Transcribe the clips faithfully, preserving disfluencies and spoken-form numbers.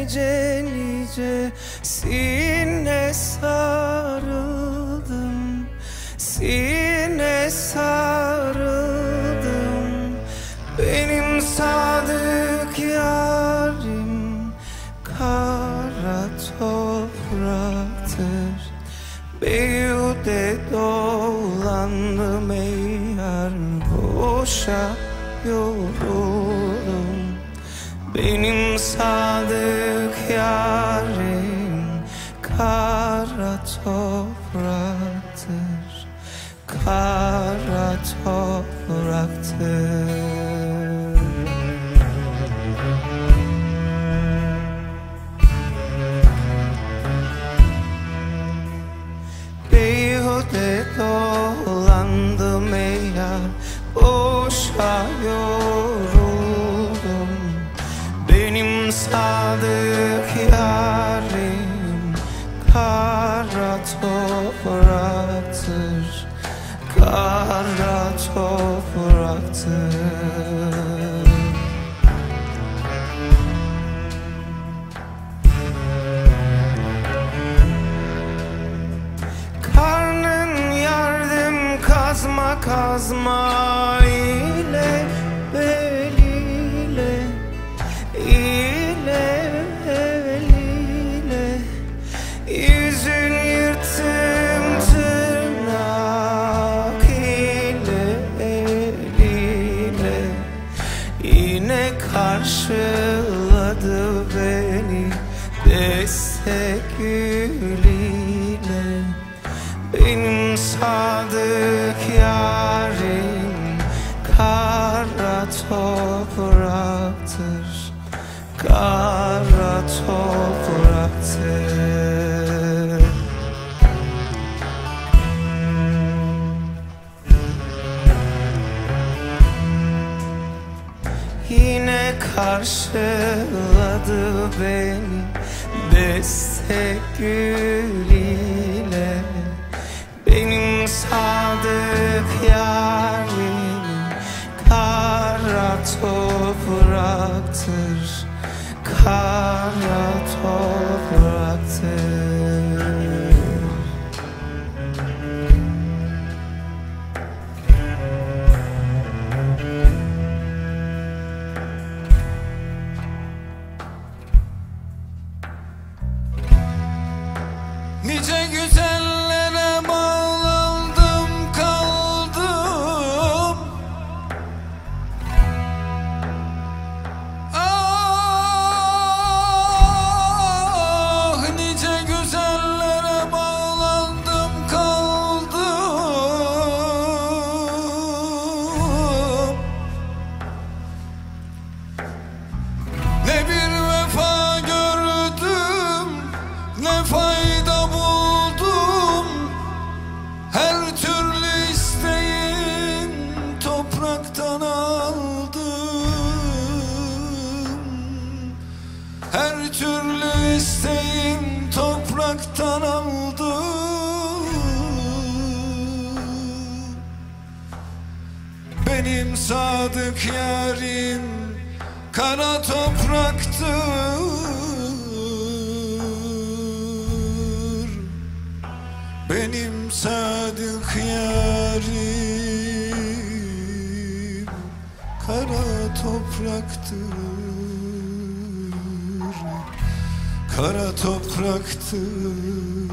nice nice sine sarıldım, sine sarıldım. Benim sadık yarim kara topraktır. Beyhude dolandım ey yar, boşa yoruldum. Benim sadık yarim kara topraktır, kara topraktır. Beyhude dolandım ey yar, boşa yoruldum. Benim sadık yarim kara topraktır, kara topraktır. Karnın yardım kazma kazma ile beliyle, ile eliyle. Yüzün yırttım tırnak ile eliyle. Yine karşıladı beni destek gülüyle. Benim sadık yarim kara topraktır, kara topraktır. Yine karşıladı beni destek gülüyle. Benim sadık yarim kara topraktır, kara topraktır. Nice güzellere bağlandım kaldım. Ah, nice güzellere bağlandım kaldım. Ne bir vefa gördüm, ne fayda buldum. Her türlü isteğim topraktan aldım. Her türlü isteğim topraktan aldım. Benim sadık yarim kara topraktır. Benim sadık yarim kara topraktır, kara topraktır.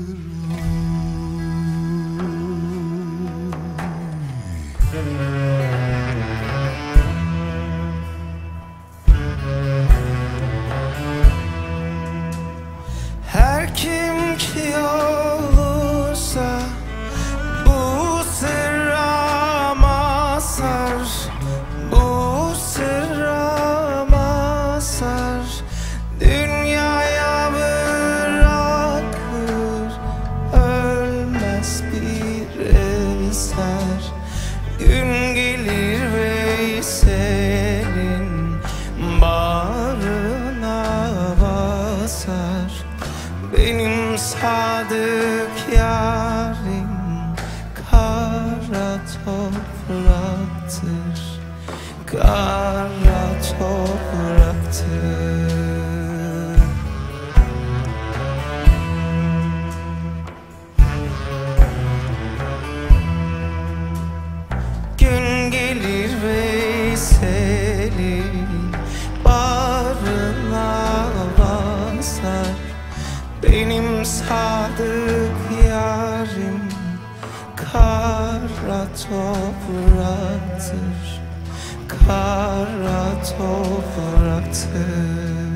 Her kim ki olursa bu sırra mazhar, bu sırra mazhar. Dünyaya bırakır benim sadık yarim kara topraktır, kara topraktır.